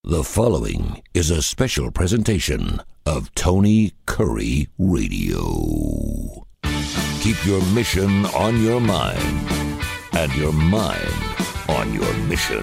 The following is a special presentation of Tony Curry Radio. Keep your mission on your mind and your mind on your mission.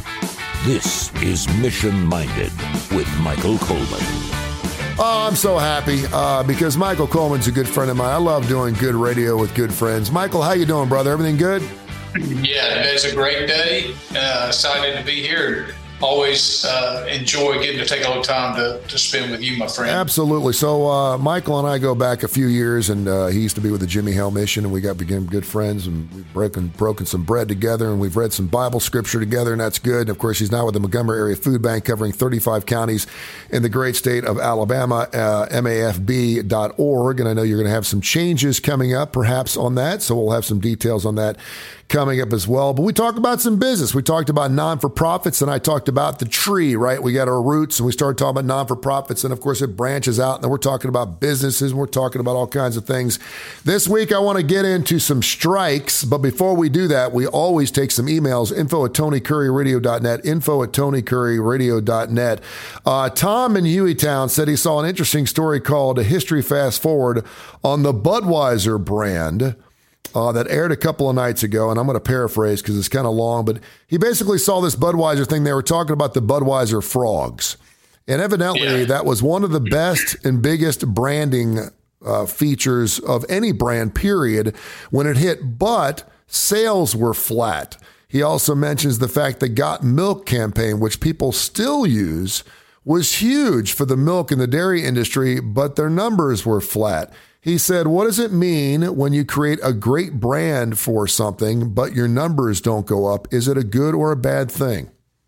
This is Mission Minded with Michael Coleman. Oh, I'm so happy because Michael Coleman's a good friend of mine. I love doing good radio with good friends. Michael, how you doing, brother? Everything good? Yeah, today's a great day. Excited to be here. Always enjoy getting to take a little time to spend with you, my friend. Absolutely. So Michael and I go back a few years, and he used to be with the Jimmy Hale Mission, and we became good friends, and we've broken some bread together, and we've read some Bible scripture together, and that's good. And of course, he's now with the Montgomery Area Food Bank, covering 35 counties in the great state of Alabama, mafb.org. And I know you're going to have some changes coming up, perhaps, on that, so we'll have some details on that coming up as well. But we talked about some business. We talked about non-for-profits, and I talked about the tree, right? We got our roots, and we started talking about non-for-profits, and of course it branches out, and then we're talking about businesses, and we're talking about all kinds of things. This week I want to get into some strikes, but before we do that, we always take some emails, info@TonyCurryRadio.net, info@TonyCurryRadio.net. Tom in Hueytown said he saw an interesting story called A History Fast Forward on the Budweiser brand. That aired a couple of nights ago, and I'm going to paraphrase because it's kind of long, but he basically saw this Budweiser thing. They were talking about the Budweiser frogs, and evidently that was one of the best and biggest branding features of any brand, period, when it hit, but sales were flat. He also mentions the fact the Got Milk campaign, which people still use, was huge for the milk and the dairy industry, but their numbers were flat. He said, what does it mean when you create a great brand for something, but your numbers don't go up? Is it a good or a bad thing?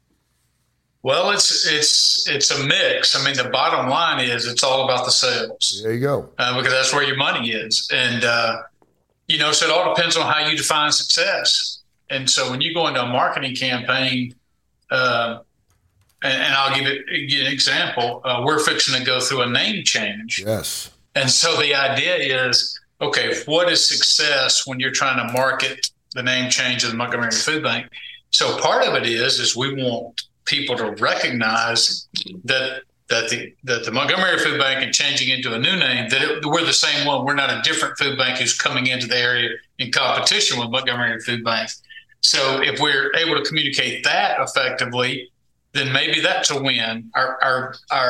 Well, it's a mix. I mean, the bottom line is it's all about the sales. There you go. Because that's where your money is. And, so it all depends on how you define success. And so when you go into a marketing campaign, and I'll give you an example, we're fixing to go through a name change. Yes. And so the idea is, okay, what is success when you're trying to market the name change of the Montgomery Food Bank? So part of it is we want people to recognize that the Montgomery Food Bank and changing into a new name, we're the same one. We're not a different food bank who's coming into the area in competition with Montgomery Food Bank. So if we're able to communicate that effectively, then maybe that's a win. Our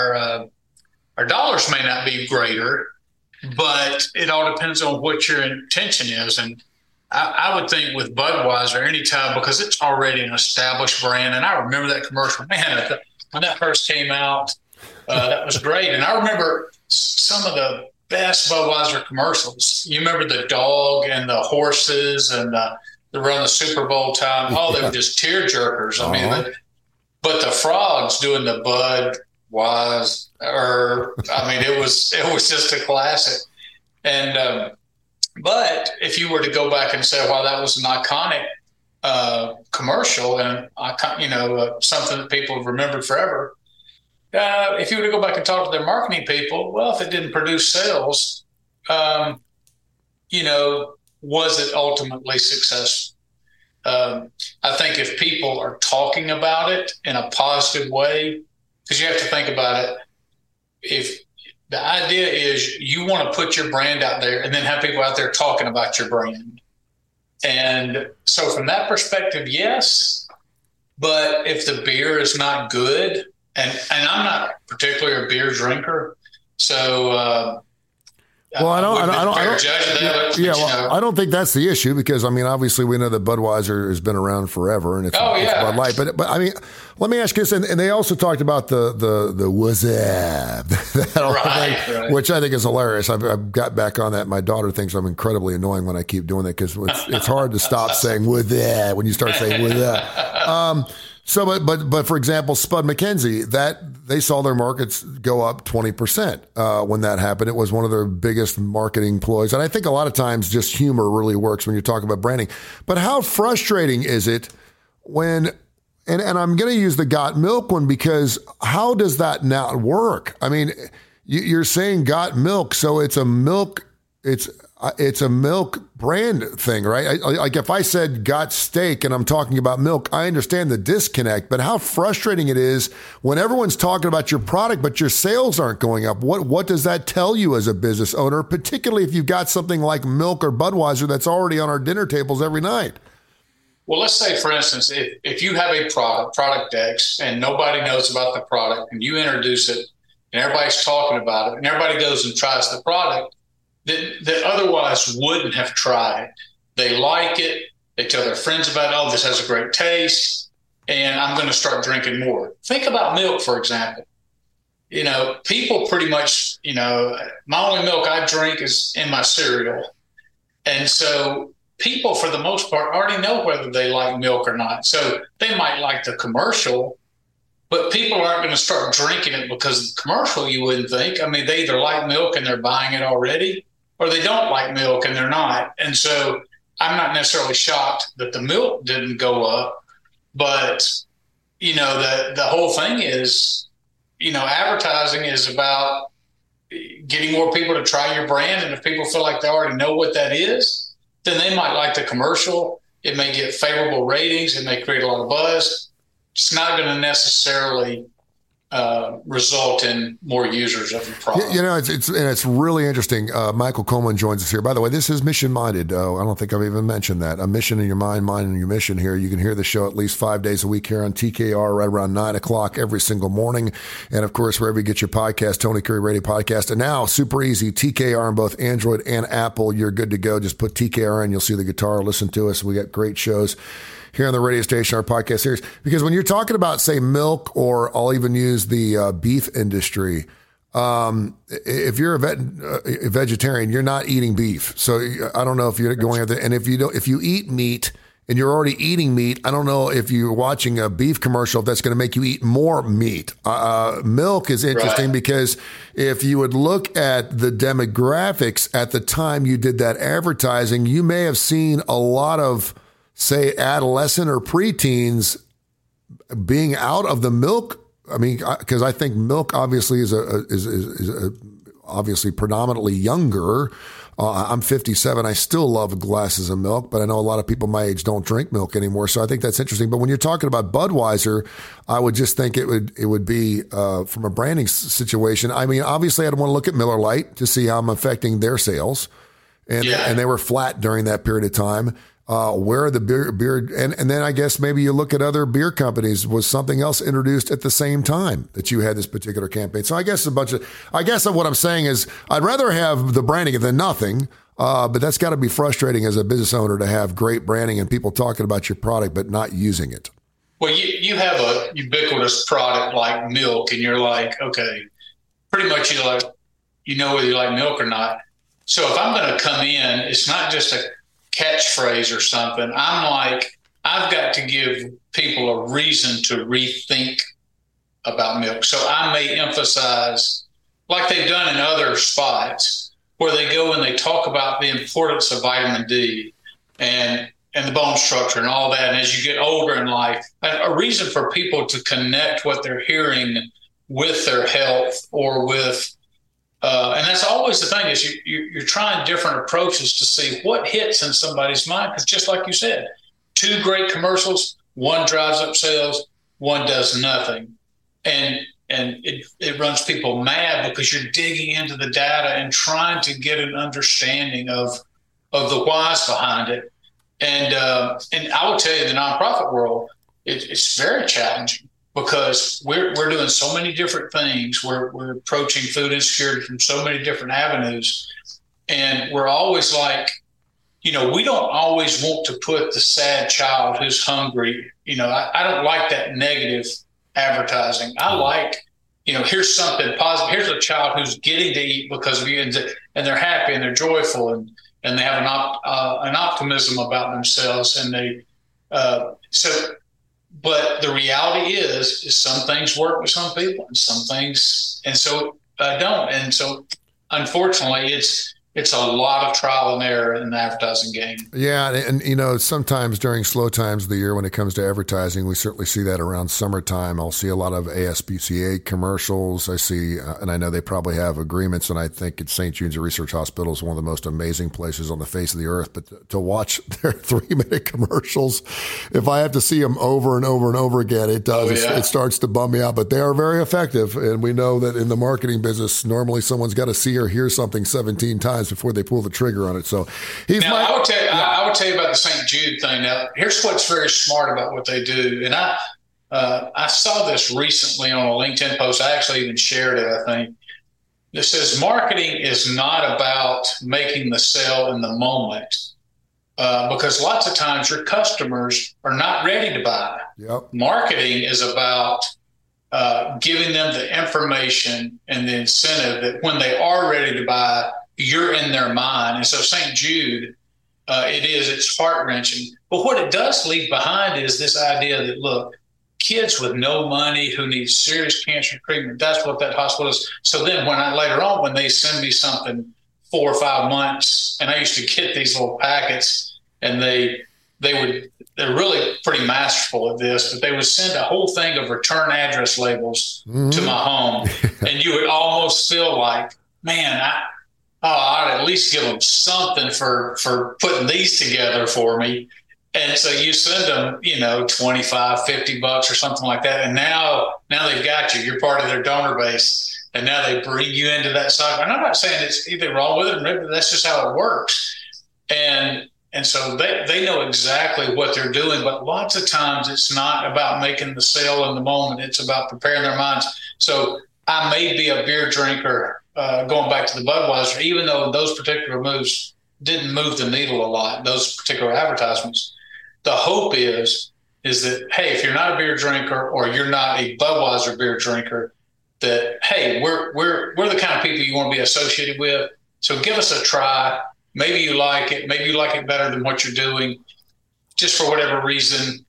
dollars may not be greater, but it all depends on what your intention is. And I would think with Budweiser, anytime, because it's already an established brand, and I remember that commercial, man, when that first came out, that was great. And I remember some of the best Budweiser commercials. You remember the dog and the horses and around the Super Bowl time? Oh, they were just tear jerkers. I mean, but the frogs doing the Bud was, it was just a classic. And, but if you were to go back and say, wow, that was an iconic commercial and something that people have remembered forever. If you were to go back and talk to their marketing people, well, if it didn't produce sales, was it ultimately successful? I think if people are talking about it in a positive way, because you have to think about it. If the idea is you want to put your brand out there and then have people out there talking about your brand. And so from that perspective, yes. But if the beer is not good, and I'm not particularly a beer drinker, so I don't think that's the issue because, obviously we know that Budweiser has been around forever and it's Bud Light. But let me ask you this, and they also talked about the what's up, thing, which I think is hilarious. I've got back on that. My daughter thinks I'm incredibly annoying when I keep doing that because it's hard to stop saying with that when you start saying with that. But for example, Spud McKenzie, that they saw their markets go up 20% when that happened. It was one of their biggest marketing ploys. And I think a lot of times just humor really works when you're talking about branding. But how frustrating is it when, and I'm going to use the Got Milk one because how does that not work? You're saying Got Milk, so it's a milk it's a milk brand thing, right? Like if I said got steak and I'm talking about milk, I understand the disconnect, but how frustrating it is when everyone's talking about your product, but your sales aren't going up. What does that tell you as a business owner, particularly if you've got something like milk or Budweiser that's already on our dinner tables every night? Well, let's say, for instance, if you have a product X, and nobody knows about the product, and you introduce it, and everybody's talking about it, and everybody goes and tries the product that otherwise wouldn't have tried. They like it. They tell their friends about it. Oh, this has a great taste, and I'm going to start drinking more. Think about milk, for example. People pretty much, my only milk I drink is in my cereal. And so people, for the most part, already know whether they like milk or not. So they might like the commercial, but people aren't going to start drinking it because of the commercial, you wouldn't think. I mean, they either like milk and they're buying it already, or they don't like milk and they're not. And so I'm not necessarily shocked that the milk didn't go up, but, the whole thing is, advertising is about getting more people to try your brand. And if people feel like they already know what that is, then they might like the commercial. It may get favorable ratings. It may create a lot of buzz. It's not going to necessarily result in more users of your product. It's really interesting. Michael Coleman joins us here. By the way, this is Mission Minded. I don't think I've even mentioned that. A mission in your mind in your mission here. You can hear the show at least 5 days a week here on TKR right around 9 o'clock every single morning. And of course, wherever you get your podcast, Tony Curry Radio Podcast. And now, super easy, TKR on both Android and Apple. You're good to go. Just put TKR in. You'll see the guitar. Listen to us. We got great shows here on the radio station, our podcast series. Because when you're talking about, say, milk, or I'll even use the beef industry, if you're a vegetarian, you're not eating beef. So I don't know if you're going out there. And if you eat meat and you're already eating meat, I don't know if you're watching a beef commercial, if that's going to make you eat more meat. Milk is interesting, right? Because if you would look at the demographics at the time you did that advertising, you may have seen a lot of, say, adolescent or preteens being out of the milk. I mean, because I think milk obviously is obviously predominantly younger. I'm 57. I still love glasses of milk, but I know a lot of people my age don't drink milk anymore. So I think that's interesting. But when you're talking about Budweiser, I would just think it would be from a branding situation. I mean, obviously, I'd want to look at Miller Lite to see how I'm affecting their sales, and they were flat during that period of time. Where are the beer and then I guess maybe you look at other beer companies. Was something else introduced at the same time that you had this particular campaign? So I guess what I'm saying is I'd rather have the branding than nothing. But that's got to be frustrating as a business owner to have great branding and people talking about your product but not using it. Well, you have a ubiquitous product like milk, and you're like, okay, pretty much whether you like milk or not. So if I'm going to come in, it's not just a catchphrase or something. I'm like, I've got to give people a reason to rethink about milk. So I may emphasize, like they've done in other spots, where they go and they talk about the importance of vitamin D and the bone structure and all that. And as you get older in life, a reason for people to connect what they're hearing with their health or with and that's always the thing, is you're trying different approaches to see what hits in somebody's mind. Because just like you said, 2 great commercials, one drives up sales, one does nothing. And it runs people mad because you're digging into the data and trying to get an understanding of the whys behind it. And I would tell you, in the nonprofit world, it's very challenging, because we're doing so many different things. We're approaching food insecurity from so many different avenues. And we're always like, we don't always want to put the sad child who's hungry. I don't like that negative advertising. I like, here's something positive. Here's a child who's getting to eat because of you, and they're happy and they're joyful, and they have an optimism about themselves. And but the reality is some things work with some people and some things, and so don't. And so, unfortunately, it's a lot of trial and error in the advertising game. Yeah, and sometimes during slow times of the year when it comes to advertising, we certainly see that around summertime. I'll see a lot of ASPCA commercials. I see, and I know they probably have agreements, and I think it's St. Jude's Research Hospital is one of the most amazing places on the face of the earth. But to watch their 3-minute commercials, if I have to see them over and over and over again, it does. It starts to bum me out. But they are very effective, and we know that in the marketing business, normally someone's got to see or hear something 17 times before they pull the trigger on it. So I would tell you about the St. Jude thing. Now, here's what's very smart about what they do. And I saw this recently on a LinkedIn post. I actually even shared it, I think. It says marketing is not about making the sale in the moment, because lots of times your customers are not ready to buy. Yep. Marketing is about giving them the information and the incentive that when they are ready to buy, you're in their mind. And so St. Jude, it's heart-wrenching. But what it does leave behind is this idea that, look, kids with no money who need serious cancer treatment, that's what that hospital is. So then later on, when they send me something 4 or 5 months, and I used to get these little packets, and they're really pretty masterful at this, but they would send a whole thing of return address labels to my home. And you would almost feel like, man, I'd at least give them something for putting these together for me. And so you send them, $25, $50 or something like that. And now they've got you. You're part of their donor base. And now they bring you into that cycle. And I'm not saying it's either wrong with it, maybe that's just how it works. And so they know exactly what they're doing. But lots of times it's not about making the sale in the moment. It's about preparing their minds. So I may be a beer drinker, going back to the Budweiser, even though those particular moves didn't move the needle a lot, those particular advertisements. The hope is that, hey, if you're not a beer drinker or you're not a Budweiser beer drinker, that, hey, we're the kind of people you want to be associated with. So give us a try. Maybe you like it. Maybe you like it better than what you're doing. Just for whatever reason,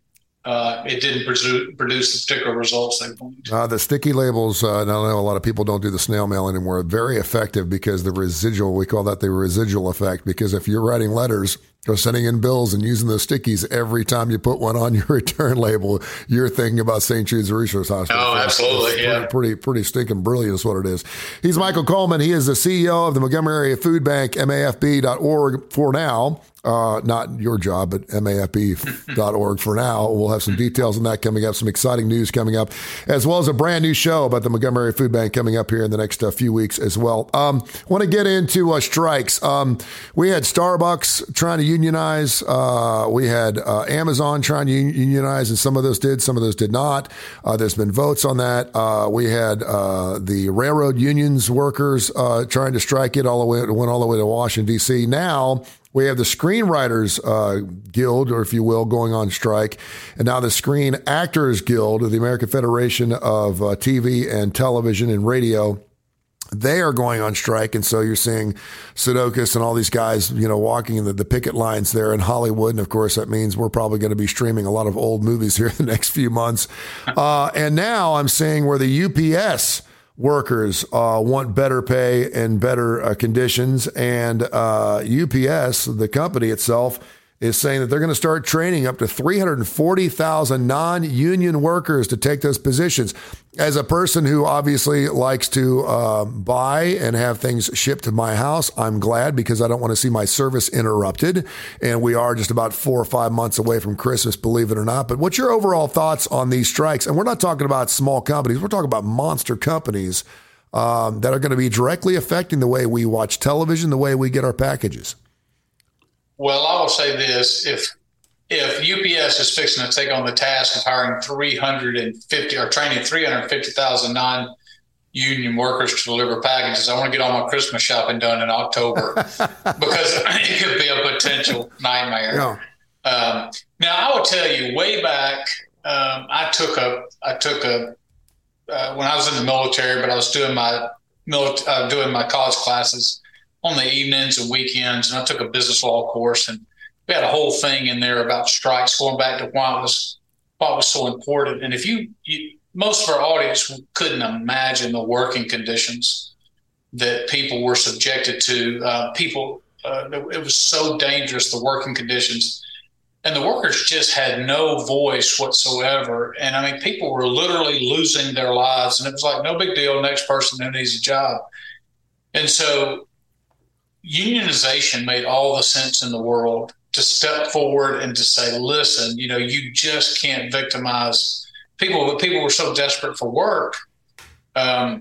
it didn't produce the particular results they wanted. The sticky labels, I know a lot of people don't do the snail mail anymore, very effective because we call that the residual effect, because if you're writing letters or sending in bills and using those stickies every time you put one on your return label, you're thinking about St. Jude's Research Hospital. Oh, absolutely, yeah. Pretty stinking brilliant is what it is. He's Michael Coleman. He is the CEO of the Montgomery Area Food Bank, MAFB.org for now. Not your job, but MAFB.org for now. We'll have some details on that coming up, some exciting news coming up, as well as a brand new show about the Montgomery Food Bank coming up here in the next few weeks as well. Want to get into strikes. We had Starbucks trying to unionize. We had Amazon trying to unionize, and some of those did, some of those did not. There's been votes on that. We had the railroad unions workers trying to strike it went all the way to Washington, D.C. Now we have the Screenwriters Guild, or if you will, going on strike. And now the Screen Actors Guild of the American Federation of TV and Television and Radio, they are going on strike. And so you're seeing Sudeikis and all these guys, walking in the picket lines there in Hollywood. And of course, that means we're probably going to be streaming a lot of old movies here in the next few months. And now I'm seeing where the UPS workers want better pay and better conditions. And UPS, the company itself, is saying that they're going to start training up to 340,000 non-union workers to take those positions. As a person who obviously likes to buy and have things shipped to my house, I'm glad, because I don't want to see my service interrupted. And we are just about 4 or 5 months away from Christmas, believe it or not. But what's your overall thoughts on these strikes? And we're not talking about small companies. We're talking about monster companies that are going to be directly affecting the way we watch television, the way we get our packages. Well, I will say this: if UPS is fixing to take on the task of hiring 350 or training 350,000 non-union workers to deliver packages, I want to get all my Christmas shopping done in October because it could be a potential nightmare. Yeah. Now, I will tell you, way back, I took when I was in the military, but I was doing my college classes on the evenings and weekends, and I took a business law course, and we had a whole thing in there about strikes, going back to why it was so important. And if you most of our audience couldn't imagine the working conditions that people were subjected to. It was so dangerous, the working conditions. And the workers just had no voice whatsoever. And I mean, people were literally losing their lives. And it was like, no big deal, next person who needs a job. And so unionization made all the sense in the world to step forward and to say, listen, you just can't victimize people. But people were so desperate for work, they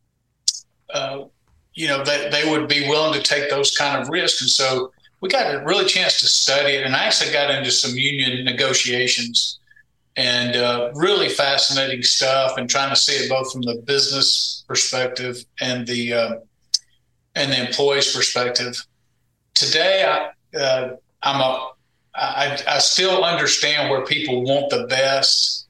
would be willing to take those kind of risks. And so we got a really chance to study it. And I actually got into some union negotiations and really fascinating stuff, and trying to see it both from the business perspective and the employee's perspective. Today, I still understand where people want the best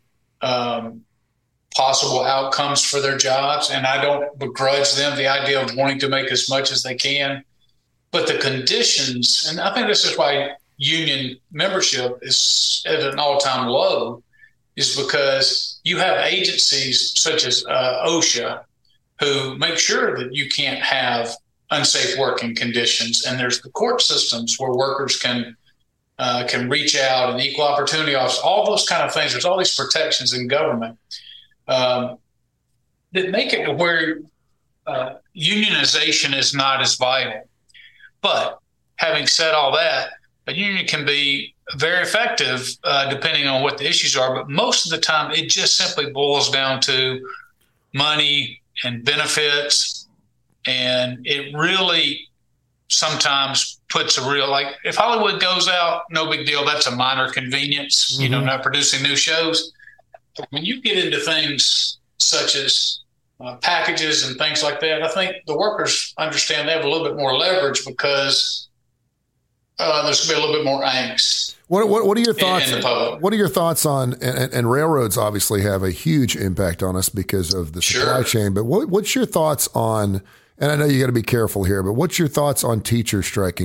possible outcomes for their jobs, and I don't begrudge them the idea of wanting to make as much as they can. But the conditions, and I think this is why union membership is at an all-time low, is because you have agencies such as OSHA who make sure that you can't have unsafe working conditions, and there's the court systems where workers can reach out, and equal opportunity office, all those kind of things. There's all these protections in government that make it where unionization is not as vital. But having said all that, a union can be very effective depending on what the issues are. But most of the time, it just simply boils down to money and benefits. And it really sometimes puts a real, like, if Hollywood goes out, no big deal. That's a minor convenience, not producing new shows. But when you get into things such as packages and things like that, I think the workers understand they have a little bit more leverage because there's going to be a little bit more angst. What are your thoughts? What are your thoughts on, and railroads obviously have a huge impact on us because of the supply chain, but what's your thoughts on, and I know you got to be careful here, but what's your thoughts on teachers striking?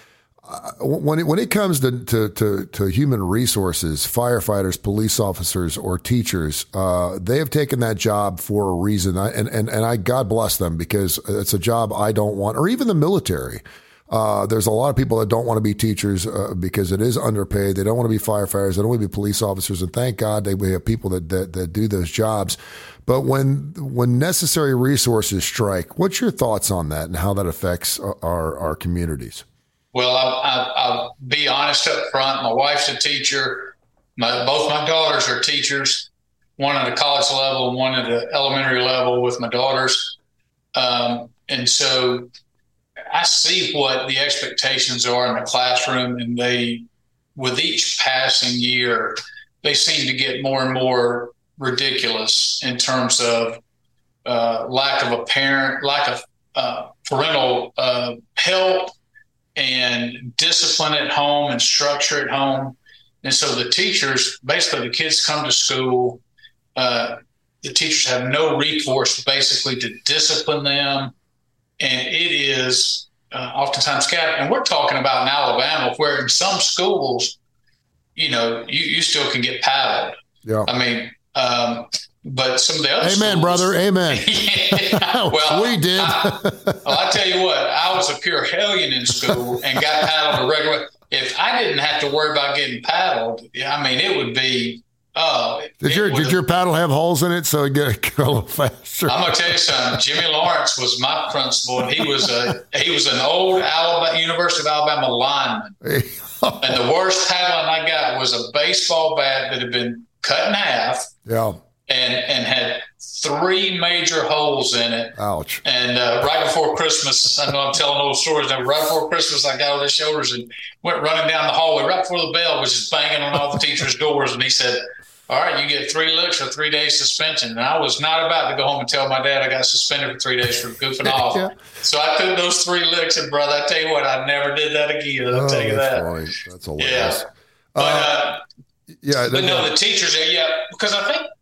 When it comes to human resources, firefighters, police officers, or teachers, they have taken that job for a reason. And I God bless them, because it's a job I don't want, or even the military. There's a lot of people that don't want to be teachers because it is underpaid. They don't want to be firefighters. They don't want to be police officers. And thank God we have people that do those jobs. But when necessary resources strike, what's your thoughts on that and how that affects our communities? Well, I'll be honest up front. My wife's a teacher. Both my daughters are teachers, one at a college level and one at an elementary level with my daughters. And so I see what the expectations are in the classroom, and with each passing year, they seem to get more and more ridiculous in terms of lack of parental help and discipline at home and structure at home. And so the teachers, basically the kids come to school, the teachers have no recourse basically to discipline them. And it is oftentimes chaotic. And we're talking about in Alabama, where in some schools, you still can get paddled. Yeah. I mean, but some of the other Amen, schools, brother. Amen. Yeah, well, we did. I tell you what, I was a pure hellion in school and got paddled a regular. If I didn't have to worry about getting paddled, I mean, it would be. Did your paddle have holes in it so it get a little faster? I'm gonna tell you something. Jimmy Lawrence was my principal, and he was an old University of Alabama lineman. And the worst paddling I got was a baseball bat that had been cut in half. Yeah. And had 3 major holes in it. Ouch. And right before Christmas, I know I'm telling old stories now, right before Christmas, I got on his shoulders and went running down the hallway. Right before the bell was just banging on all the teachers' doors. And he said, all right, you get 3 licks or 3 days suspension. And I was not about to go home and tell my dad I got suspended for 3 days for goofing off. Yeah. So I took those 3 licks, and brother, I tell you what, I never did that again. I'll tell you that. Funny. That's hilarious. Yeah. But no, the teachers, because I think,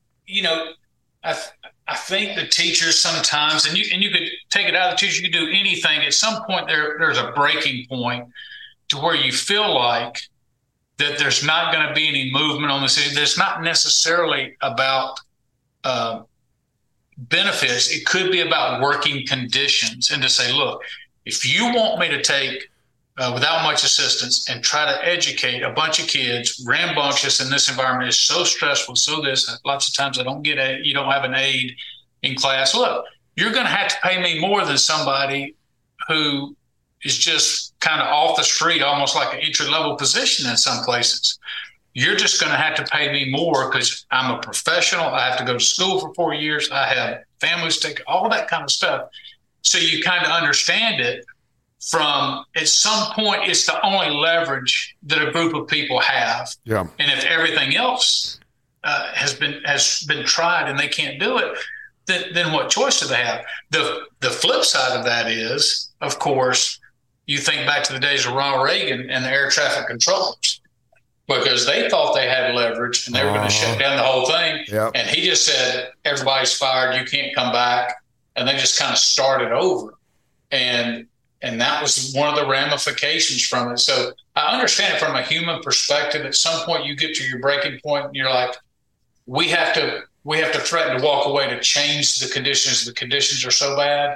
I think the teachers sometimes, and you could take it out of the teachers, you could do anything. At some point, there's a breaking point to where you feel like that there's not going to be any movement on the city. There's not necessarily about benefits. It could be about working conditions, and to say, look, if you want me to take without much assistance and try to educate a bunch of kids, rambunctious in this environment is so stressful, so this, lots of times you don't have an aide in class. Look, you're going to have to pay me more than somebody who is just kind of off the street, almost like an entry-level position in some places. You're just going to have to pay me more because I'm a professional. I have to go to school for 4 years. I have families to take, all that kind of stuff. So you kind of understand it from, at some point, it's the only leverage that a group of people have. Yeah. And if everything else has been tried and they can't do it, then what choice do they have? The flip side of that is, of course, you think back to the days of Ronald Reagan and the air traffic controllers, because they thought they had leverage and they were going to shut down the whole thing. Yep. And he just said, everybody's fired, you can't come back. And they just kind of started over. And that was one of the ramifications from it. So I understand it from a human perspective. At some point you get to your breaking point and you're like, we have to threaten to walk away to change the conditions. The conditions are so bad.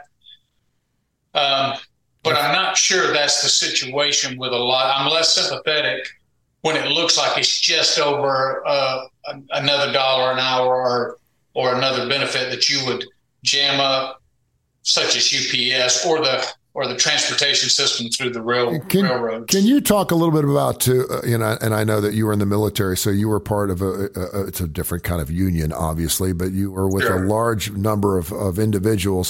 But I'm not sure that's the situation with a lot. I'm less sympathetic when it looks like it's just over another $1 an hour or another benefit that you would jam up, such as UPS or the transportation system through the railroads. Can you talk a little bit about, and I know that you were in the military, so you were part of it's a different kind of union, obviously, but you were with a large number of individuals.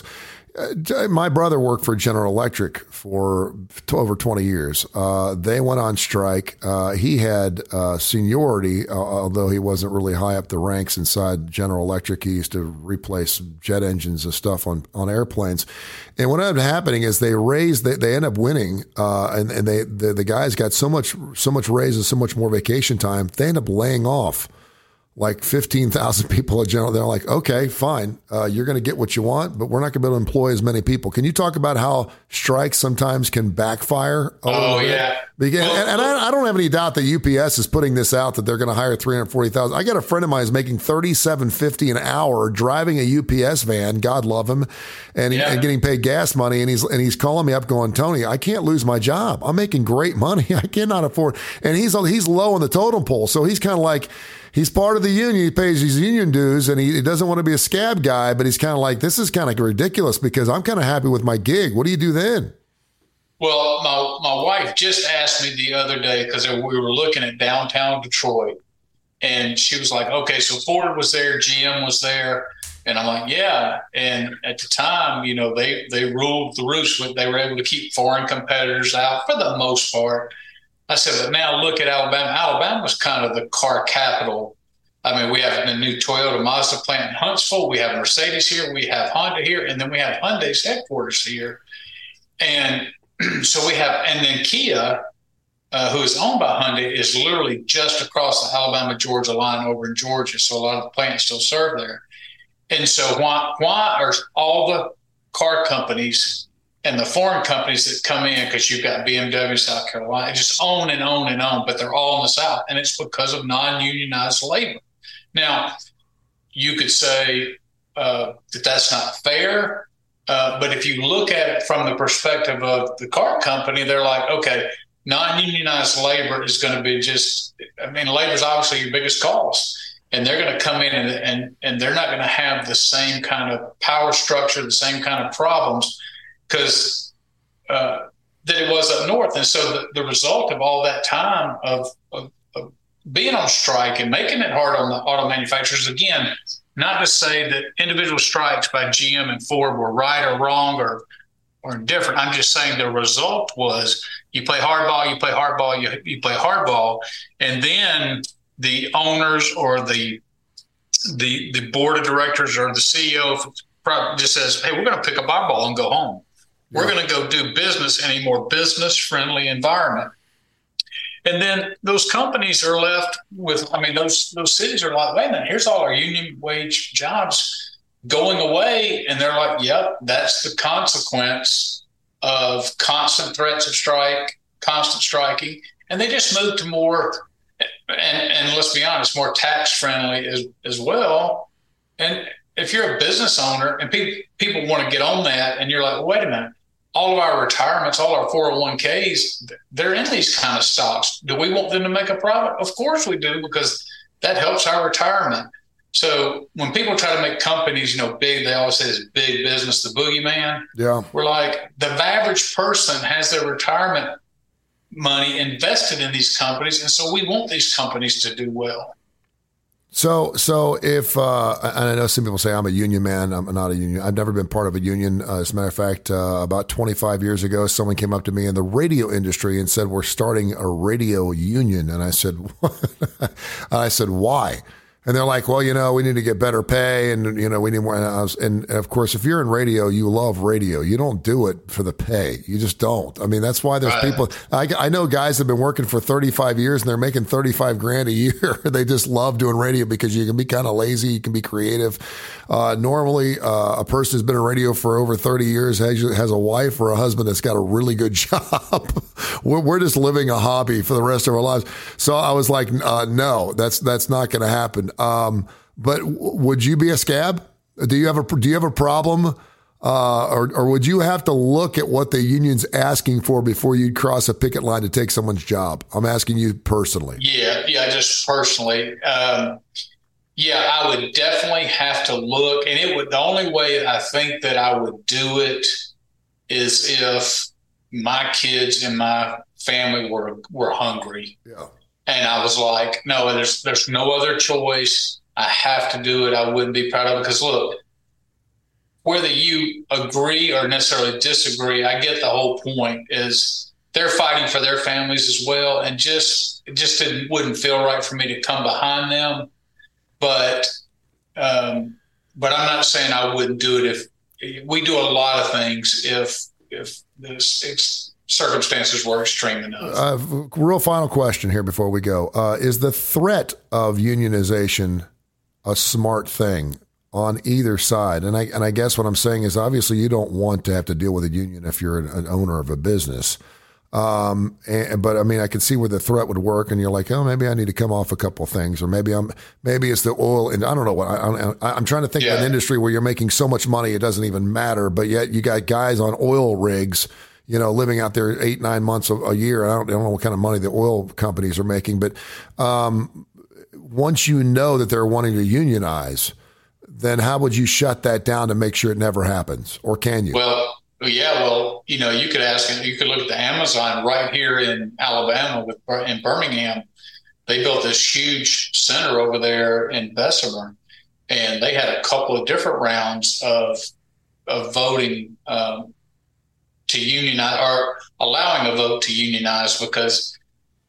My brother worked for General Electric for over 20 years. They went on strike. He had seniority, although he wasn't really high up the ranks inside General Electric. He used to replace jet engines and stuff on airplanes. And what ended up happening is they end up winning, and the guys got so much raises, so much more vacation time. They end up laying off like 15,000 people at General. They're like, okay, fine. You're going to get what you want, but we're not going to be able to employ as many people. Can you talk about how strikes sometimes can backfire? Yeah. And I don't have any doubt that UPS is putting this out, that they're going to hire 340,000. I got a friend of mine who's making $37.50 an hour driving a UPS van. God love him. And getting paid gas money. And he's calling me up going, Tony, I can't lose my job. I'm making great money. I cannot afford. And he's low on the totem pole. So he's kind of like, he's part of the union. He pays his union dues, and he doesn't want to be a scab guy, but he's kind of like, this is kind of ridiculous because I'm kind of happy with my gig. What do you do then? Well, my wife just asked me the other day, because we were looking at downtown Detroit, and she was like, okay, so Ford was there, GM was there. And I'm like, yeah. And at the time, they ruled the roost. They were able to keep foreign competitors out for the most part. I said, but now look at Alabama. Alabama's kind of the car capital. I mean, we have the new Toyota Mazda plant in Huntsville. We have Mercedes here. We have Honda here. And then we have Hyundai's headquarters here. And so and then Kia, who is owned by Hyundai, is literally just across the Alabama-Georgia line over in Georgia. So a lot of the plants still serve there. And so why are all the car companies and the foreign companies that come in, because you've got BMW, South Carolina, just own and own and own, but they're all in the South. And it's because of non-unionized labor. Now, you could say that that's not fair. But if you look at it from the perspective of the car company, they're like, okay, non-unionized labor is going to be labor is obviously your biggest cost. And they're going to come in and they're not going to have the same kind of power structure, the same kind of problems, because that it was up north. And so the result of all that time of being on strike and making it hard on the auto manufacturers, again, not to say that individual strikes by GM and Ford were right or wrong or indifferent. I'm just saying the result was you play hardball, you play hardball, and then the owners or the board of directors or the CEO probably just says, hey, we're going to pick up our ball and go home. We're going to go do business in a more business-friendly environment. And then those companies are left with, those cities are like, wait a minute, here's all our union wage jobs going away. And they're like, yep, that's the consequence of constant threats of strike, constant striking. And they just moved to more, and let's be honest, more tax-friendly as well. And if you're a business owner and people want to get on that, and you're like, well, wait a minute, all of our retirements, all our 401ks, they're in these kind of stocks. Do we want them to make a profit? Of course we do, because that helps our retirement. So when people try to make companies, big, they always say it's big business, the boogeyman. Yeah. We're like, the average person has their retirement money invested in these companies. And so we want these companies to do well. So if, and I know some people say I'm a union man, I'm not a union. I've never been part of a union. As a matter of fact, about 25 years ago, someone came up to me in the radio industry and said, we're starting a radio union. And I said, what? I said, why? And they're like, well, we need to get better pay, and we need more. And of course, if you're in radio, you love radio. You don't do it for the pay. You just don't. I mean, that's why there's people. I know guys that have been working for 35 years and they're making $35,000 a year. They just love doing radio because you can be kind of lazy, you can be creative. Normally, a person who's been in radio for over 30 years has a wife or a husband that's got a really good job. We're just living a hobby for the rest of our lives. So I was like, no, that's not going to happen. But would you be a scab? Do you have a problem? Or would you have to look at what the union's asking for before you'd cross a picket line to take someone's job? I'm asking you personally. Yeah, just personally. I would definitely have to look, and the only way I think that I would do it is if my kids and my family were hungry. Yeah. And I was like, no, there's no other choice. I have to do it. I wouldn't be proud of it. Because look, whether you agree or necessarily disagree, I get the whole point is they're fighting for their families as well. And it wouldn't feel right for me to come behind them. But I'm not saying I wouldn't do it. If we do a lot of things, if this circumstances were extreme enough. Real final question here before we go. Is the threat of unionization a smart thing on either side? And I guess what I'm saying is obviously you don't want to have to deal with a union if you're an owner of a business. But I mean, I can see where the threat would work, and you're like, oh, maybe I need to come off a couple of things, or maybe it's the oil, and I don't know what. I'm trying to think of an industry where you're making so much money it doesn't even matter, but yet you got guys on oil rigs, living out there 8-9 months a year. I don't know what kind of money the oil companies are making, but once you know that they're wanting to unionize, then how would you shut that down to make sure it never happens, or can you? Well, you could you could look at the Amazon right here in Alabama in Birmingham. They built this huge center over there in Bessemer, and they had a couple of different rounds of voting to unionize, or allowing a vote to unionize, because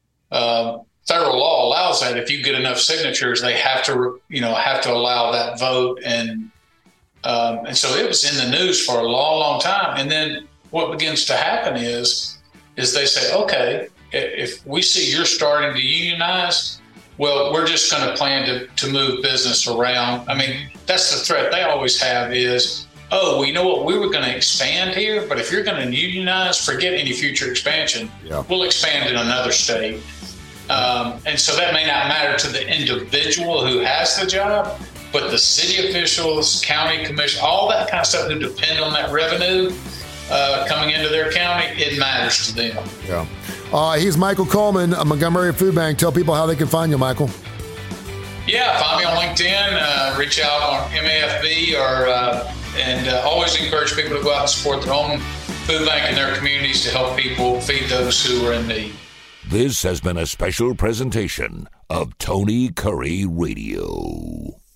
federal law allows that. If you get enough signatures, they have to allow that vote. And so it was in the news for a long, long time. And then what begins to happen is they say, okay, if we see you're starting to unionize, well, we're just going to plan to move business around. I mean, that's the threat they always have is, oh, well, you know what, we were going to expand here, but if you're going to unionize, forget any future expansion. Yeah. We'll expand in another state. And so that may not matter to the individual who has the job, but the city officials, county commission, all that kind of stuff who depend on that revenue coming into their county, it matters to them. Yeah. He's Michael Coleman, Montgomery Food Bank. Tell people how they can find you, Michael. Yeah, find me on LinkedIn, reach out on MAFB, and always encourage people to go out and support their own food bank in their communities to help people feed those who are in need. This has been a special presentation of Tony Curry Radio.